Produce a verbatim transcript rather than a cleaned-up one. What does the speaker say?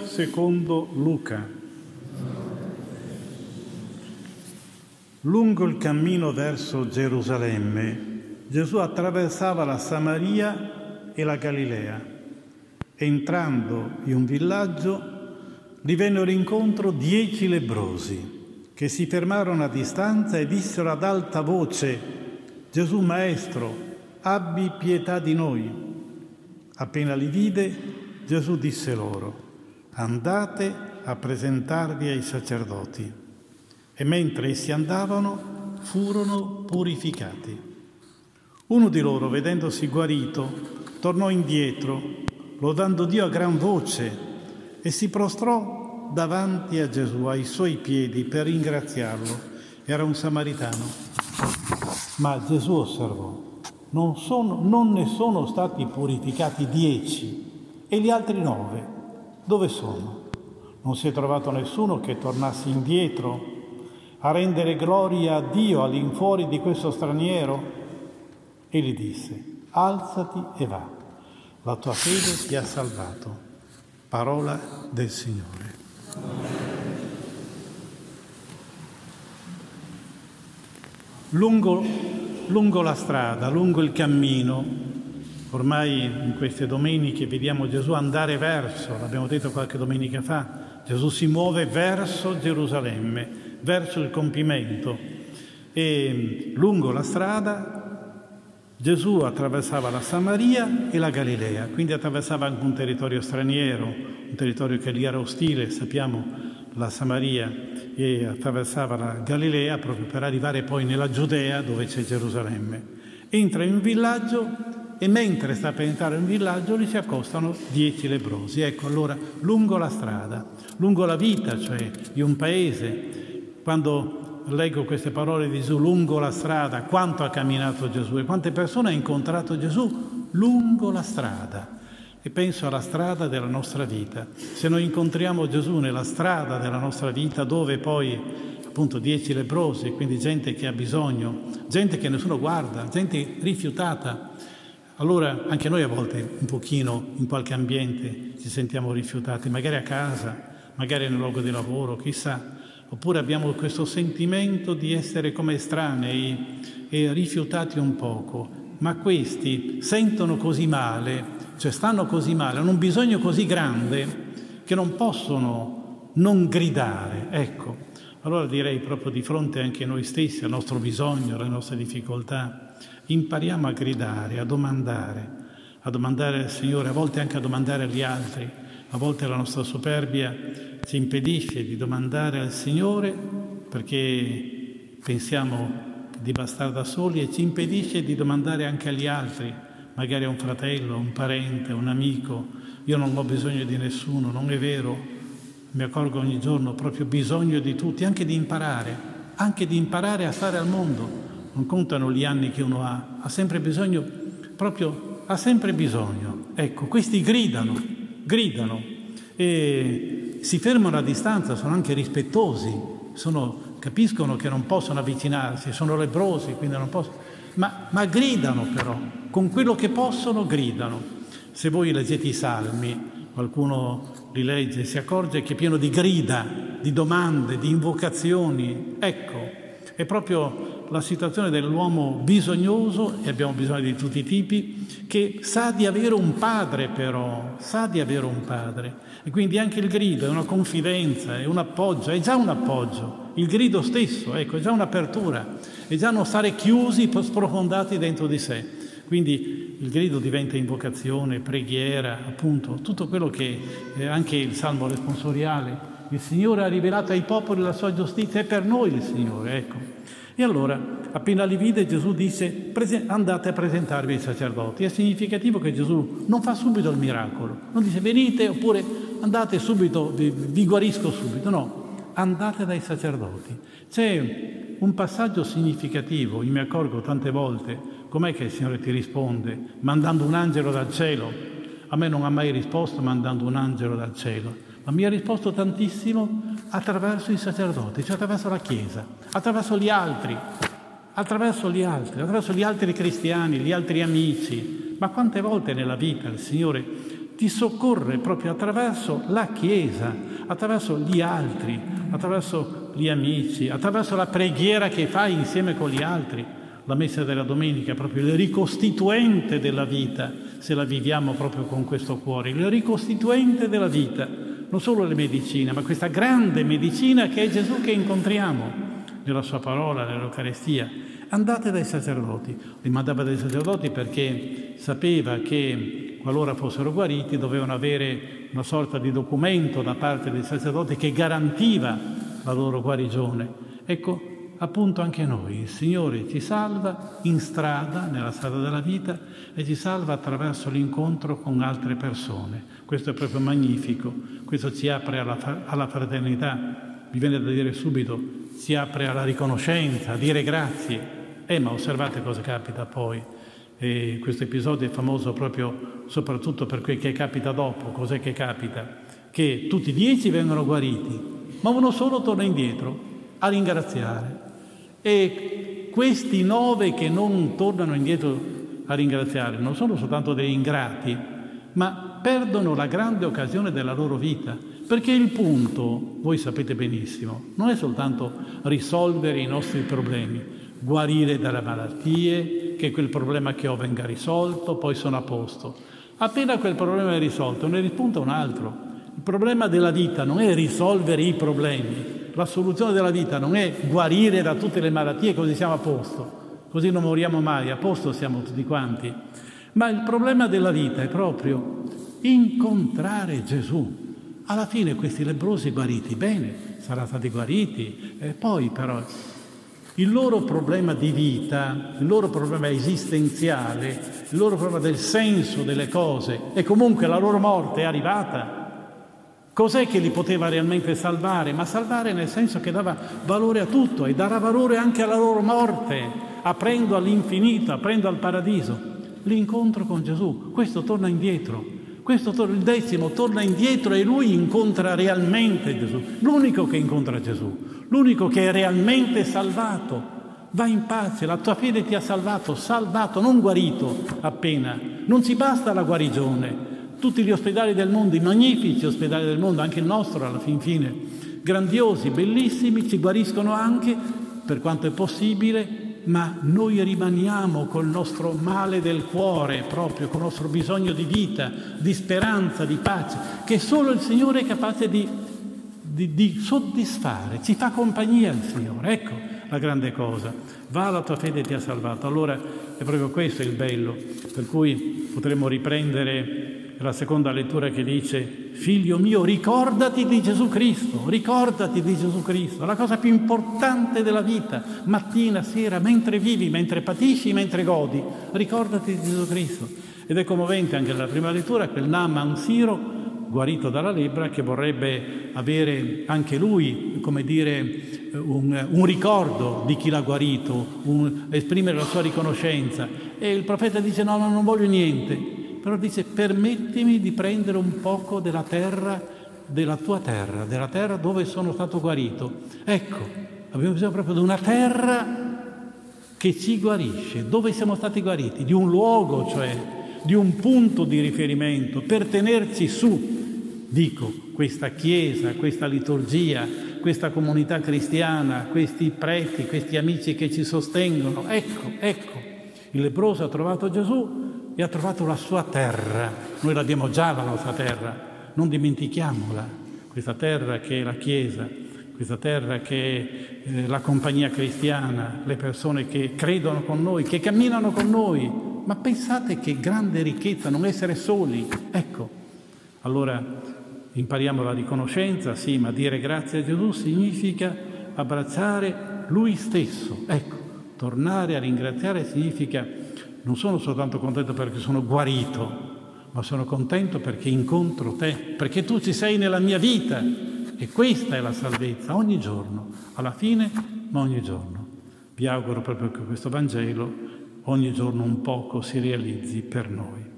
secondo Luca. Lungo il cammino verso Gerusalemme, Gesù attraversava la Samaria e la Galilea. Entrando in un villaggio, gli vennero incontro dieci lebbrosi, che si fermarono a distanza e dissero ad alta voce: «Gesù, Maestro, abbi pietà di noi». Appena li vide, Gesù disse loro: «Andate a presentarvi ai sacerdoti». E mentre essi andavano, furono purificati. Uno di loro, vedendosi guarito, tornò indietro, lodando Dio a gran voce, e si prostrò davanti a Gesù, ai suoi piedi, per ringraziarlo. Era un samaritano. Ma Gesù osservò: non, sono, non ne sono stati purificati dieci, e gli altri nove dove sono? Non si è trovato nessuno che tornasse indietro a rendere gloria a Dio all'infuori di questo straniero? E gli disse: alzati e va, la tua fede ti ha salvato. Parola del Signore. Lungo, lungo la strada, lungo il cammino, ormai in queste domeniche vediamo Gesù andare verso, l'abbiamo detto qualche domenica fa, Gesù si muove verso Gerusalemme, verso il compimento, e lungo la strada Gesù attraversava la Samaria e la Galilea, quindi attraversava anche un territorio straniero, un territorio che lì era ostile, sappiamo, la Samaria, e attraversava la Galilea proprio per arrivare poi nella Giudea dove c'è Gerusalemme. Entra in un villaggio e mentre sta per entrare in un villaggio gli si accostano dieci lebbrosi. Ecco, allora, lungo la strada, lungo la vita, cioè di un paese, quando leggo queste parole di Gesù, lungo la strada, quanto ha camminato Gesù e quante persone ha incontrato Gesù lungo la strada. E penso alla strada della nostra vita. Se noi incontriamo Gesù nella strada della nostra vita, dove poi appunto dieci lebbrosi, quindi gente che ha bisogno, gente che nessuno guarda, gente rifiutata, allora anche noi a volte un pochino in qualche ambiente ci sentiamo rifiutati, magari a casa, magari nel luogo di lavoro, chissà. Oppure abbiamo questo sentimento di essere come estranei e rifiutati un poco. Ma questi sentono così male, cioè stanno così male, hanno un bisogno così grande che non possono non gridare. Ecco, allora direi proprio di fronte anche a noi stessi, al nostro bisogno, alle nostre difficoltà, impariamo a gridare, a domandare, a domandare al Signore, a volte anche a domandare agli altri. A volte la nostra superbia ci impedisce di domandare al Signore perché pensiamo di bastare da soli e ci impedisce di domandare anche agli altri, magari a un fratello, a un parente, a un amico. Io non ho bisogno di nessuno, non è vero, mi accorgo ogni giorno, ho proprio bisogno di tutti, anche di imparare, anche di imparare a stare al mondo. Non contano gli anni che uno ha, ha sempre bisogno, proprio ha sempre bisogno. Ecco, questi gridano, gridano e si fermano a distanza, sono anche rispettosi, sono... capiscono che non possono avvicinarsi, sono lebbrosi, quindi non possono, ma, ma gridano però, con quello che possono gridano. Se voi leggete i Salmi, qualcuno li legge, si accorge che è pieno di grida, di domande, di invocazioni. Ecco, è proprio la situazione dell'uomo bisognoso, e abbiamo bisogno di tutti i tipi, che sa di avere un padre però, sa di avere un padre. E quindi anche il grido è una confidenza, è un appoggio, è già un appoggio. Il grido stesso, ecco, è già un'apertura, è già non stare chiusi, sprofondati dentro di sé. Quindi il grido diventa invocazione, preghiera, appunto, tutto quello che eh, anche il Salmo responsoriale, il Signore ha rivelato ai popoli la sua giustizia, è per noi il Signore, ecco. E allora, appena li vide, Gesù disse: andate a presentarvi ai sacerdoti. È significativo che Gesù non fa subito il miracolo, non dice venite oppure andate subito, vi, vi guarisco subito, no. Andate dai sacerdoti. C'è un passaggio significativo, io mi accorgo tante volte, com'è che il Signore ti risponde? Mandando un angelo dal cielo. A me non ha mai risposto mandando un angelo dal cielo, ma mi ha risposto tantissimo attraverso i sacerdoti, cioè attraverso la Chiesa, attraverso gli altri, attraverso gli altri, attraverso gli altri cristiani, gli altri amici. Ma quante volte nella vita il Signore ti soccorre proprio attraverso la Chiesa, attraverso gli altri, attraverso gli amici, attraverso la preghiera che fai insieme con gli altri. La messa della domenica è proprio il ricostituente della vita, se la viviamo proprio con questo cuore, il ricostituente della vita, non solo le medicine, ma questa grande medicina che è Gesù che incontriamo nella sua parola, nell'Eucaristia. Andate dai sacerdoti. Li mandava dai sacerdoti perché sapeva che qualora fossero guariti dovevano avere una sorta di documento da parte dei sacerdoti che garantiva la loro guarigione. Ecco, appunto anche noi, il Signore ci salva in strada, nella strada della vita, e ci salva attraverso l'incontro con altre persone. Questo è proprio magnifico, questo ci apre alla, alla fraternità, mi viene da dire subito, si apre alla riconoscenza, a dire grazie. Eh, ma osservate cosa capita poi. E questo episodio è famoso proprio soprattutto per quel che capita dopo. Cos'è che capita? Che tutti e dieci vengono guariti, ma uno solo torna indietro a ringraziare. E questi nove che non tornano indietro a ringraziare non sono soltanto degli ingrati, ma perdono la grande occasione della loro vita. Perché il punto, voi sapete benissimo, non è soltanto risolvere i nostri problemi, guarire dalle malattie, che quel problema che ho venga risolto, poi sono a posto. Appena quel problema è risolto, ne rispunta un altro. Il problema della vita non è risolvere i problemi, la soluzione della vita non è guarire da tutte le malattie così siamo a posto, così non moriamo mai, a posto siamo tutti quanti. Ma il problema della vita è proprio incontrare Gesù. Alla fine questi lebbrosi guariti, bene, saranno stati guariti, e poi però il loro problema di vita, il loro problema esistenziale, il loro problema del senso delle cose, e comunque la loro morte è arrivata. Cos'è che li poteva realmente salvare? Ma salvare nel senso che dava valore a tutto e darà valore anche alla loro morte, aprendo all'infinito, aprendo al paradiso. L'incontro con Gesù, questo torna indietro. Questo torna, il decimo torna indietro e lui incontra realmente Gesù, l'unico che incontra Gesù, l'unico che è realmente salvato. Va in pace, la tua fede ti ha salvato, salvato, non guarito appena. Non ci basta la guarigione. Tutti gli ospedali del mondo, i magnifici ospedali del mondo, anche il nostro alla fin fine, grandiosi, bellissimi, ci guariscono anche, per quanto è possibile, ma noi rimaniamo col nostro male del cuore, proprio col nostro bisogno di vita, di speranza, di pace, che solo il Signore è capace di, di, di soddisfare. Ci fa compagnia il Signore, ecco la grande cosa. Va, la tua fede ti ha salvato. Allora è proprio questo il bello, per cui potremmo riprendere la seconda lettura che dice: figlio mio, ricordati di Gesù Cristo, ricordati di Gesù Cristo, la cosa più importante della vita, mattina, sera, mentre vivi, mentre patisci, mentre godi, ricordati di Gesù Cristo. Ed è commovente anche nella prima lettura quel Naaman Siro, guarito dalla lebbra, che vorrebbe avere anche lui, come dire, un, un ricordo di chi l'ha guarito, un, esprimere la sua riconoscenza. E il profeta dice: no, no, non voglio niente. Però dice: permettimi di prendere un poco della terra, della tua terra, della terra dove sono stato guarito. Ecco, abbiamo bisogno proprio di una terra che ci guarisce, dove siamo stati guariti, di un luogo, cioè di un punto di riferimento per tenerci su. Dico, questa Chiesa, questa liturgia, questa comunità cristiana, questi preti, questi amici che ci sostengono. Ecco, ecco, il lebbroso ha trovato Gesù e ha trovato la sua terra. Noi l'abbiamo già la nostra terra, non dimentichiamola, questa terra che è la Chiesa, questa terra che è eh, la compagnia cristiana, le persone che credono con noi, che camminano con noi. Ma pensate che grande ricchezza non essere soli. Ecco, allora impariamo la riconoscenza, sì, ma dire grazie a Gesù significa abbracciare Lui stesso. Ecco, tornare a ringraziare significa: non sono soltanto contento perché sono guarito, ma sono contento perché incontro te, perché tu ci sei nella mia vita. E questa è la salvezza, ogni giorno, alla fine, ma ogni giorno. Vi auguro proprio che questo Vangelo ogni giorno un poco si realizzi per noi.